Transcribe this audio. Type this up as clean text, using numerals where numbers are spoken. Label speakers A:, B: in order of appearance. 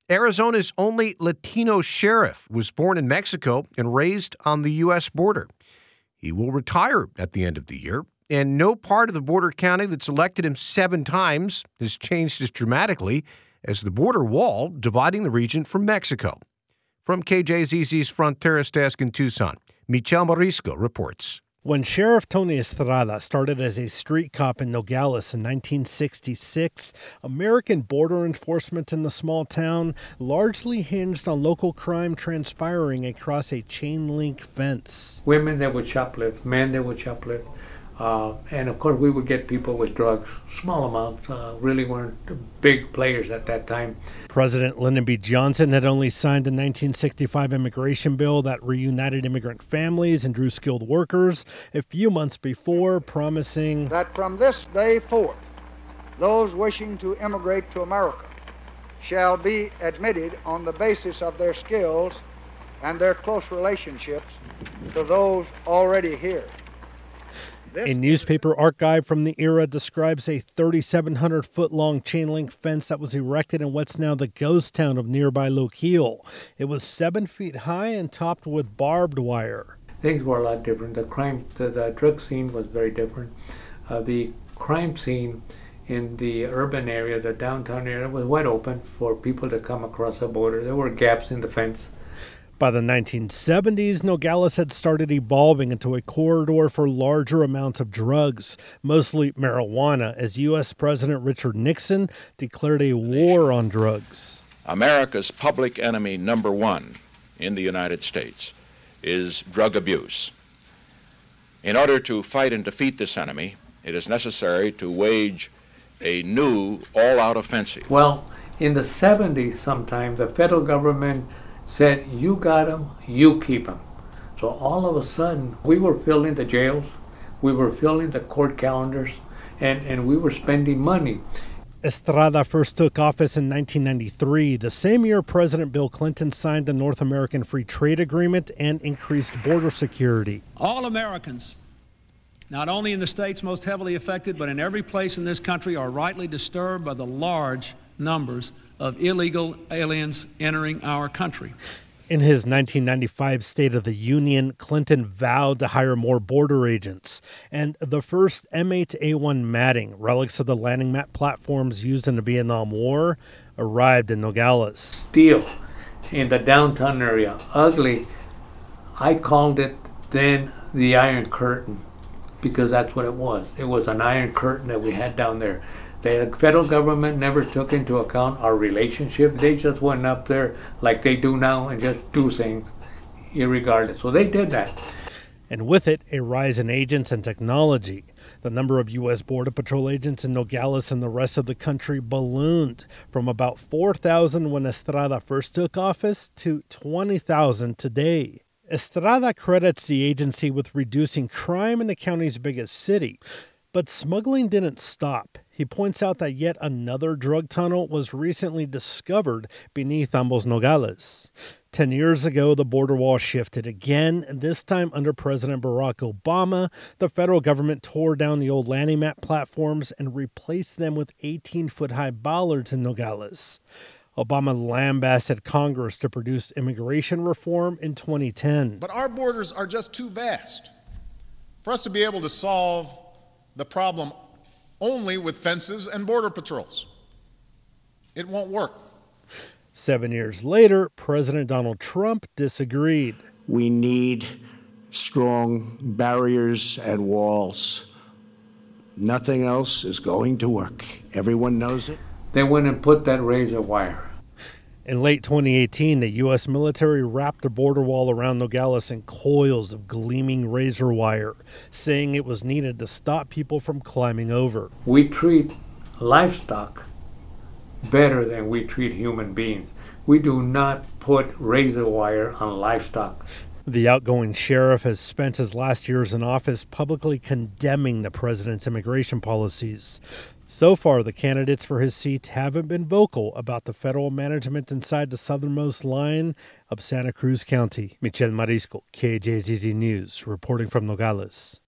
A: Arizona's only Latino sheriff was born in Mexico and raised on the U.S. border. He will retire at the end of the year, and no part of the border county that's elected him 7 times has changed as dramatically as the border wall dividing the region from Mexico. From KJZZ's Fronteras Desk in Tucson, Michel Marisco reports.
B: When Sheriff Tony Estrada started as a street cop in Nogales in 1966, American border enforcement in the small town largely hinged on local crime transpiring across a chain-link fence.
C: Women that would shoplift, men that would shoplift, and of course we would get people with drugs, small amounts, really weren't big players at that time.
B: President Lyndon B. Johnson had only signed the 1965 immigration bill that reunited immigrant families and drew skilled workers a few months before, promising
D: that from this day forth, those wishing to immigrate to America shall be admitted on the basis of their skills and their close relationships to those already here.
B: A newspaper archive from the era describes a 3,700-foot-long chain-link fence that was erected in what's now the ghost town of nearby Lochiel. It was 7 feet high and topped with barbed wire.
C: Things were a lot different. The drug scene was very different. The crime scene in the urban area, the downtown area, was wide open for people to come across the border. There were gaps in the fence.
B: By the 1970s, Nogales had started evolving into a corridor for larger amounts of drugs, mostly marijuana, as U.S. President Richard Nixon declared a war on drugs.
E: America's public enemy number one in the United States is drug abuse. In order to fight and defeat this enemy, it is necessary to wage a new all-out offensive.
C: Well, in the 70s sometime, the federal government said, you got them, you keep them. So all of a sudden, we were filling the jails, we were filling the court calendars, and we were spending money.
B: Estrada first took office in 1993, the same year President Bill Clinton signed the North American Free Trade Agreement and increased border security.
F: All Americans, not only in the states most heavily affected, but in every place in this country, are rightly disturbed by the large numbers of illegal aliens entering our country.
B: In his 1995 State of the Union, Clinton vowed to hire more border agents, and the first M8A1 matting, relics of the landing mat platforms used in the Vietnam War, arrived in Nogales.
C: Steel in the downtown area, ugly. I called it then the Iron Curtain, because that's what it was. It was an iron curtain that we had down there. The federal government never took into account our relationship. They just went up there like they do now and just do things irregardless. So they did that.
B: And with it, a rise in agents and technology. The number of U.S. Border Patrol agents in Nogales and the rest of the country ballooned from about 4,000 when Estrada first took office to 20,000 today. Estrada credits the agency with reducing crime in the county's biggest city. But smuggling didn't stop. He points out that yet another drug tunnel was recently discovered beneath Ambos Nogales. 10 years ago, the border wall shifted again, and this time under President Barack Obama. The federal government tore down the old landing mat platforms and replaced them with 18-foot-high bollards in Nogales. Obama lambasted Congress to produce immigration reform in 2010.
G: But our borders are just too vast for us to be able to solve the problem only with fences and border patrols. It won't work.
B: 7 years later, President Donald Trump disagreed.
H: We need strong barriers and walls. Nothing else is going to work. Everyone knows it.
C: They went and put that razor wire.
B: In late 2018, the U.S. military wrapped a border wall around Nogales in coils of gleaming razor wire, saying it was needed to stop people from climbing over.
C: We treat livestock better than we treat human beings. We do not put razor wire on livestock.
B: The outgoing sheriff has spent his last years in office publicly condemning the president's immigration policies. So far, the candidates for his seat haven't been vocal about the federal management inside the southernmost line of Santa Cruz County. Michel Marisco, KJZZ News, reporting from Nogales.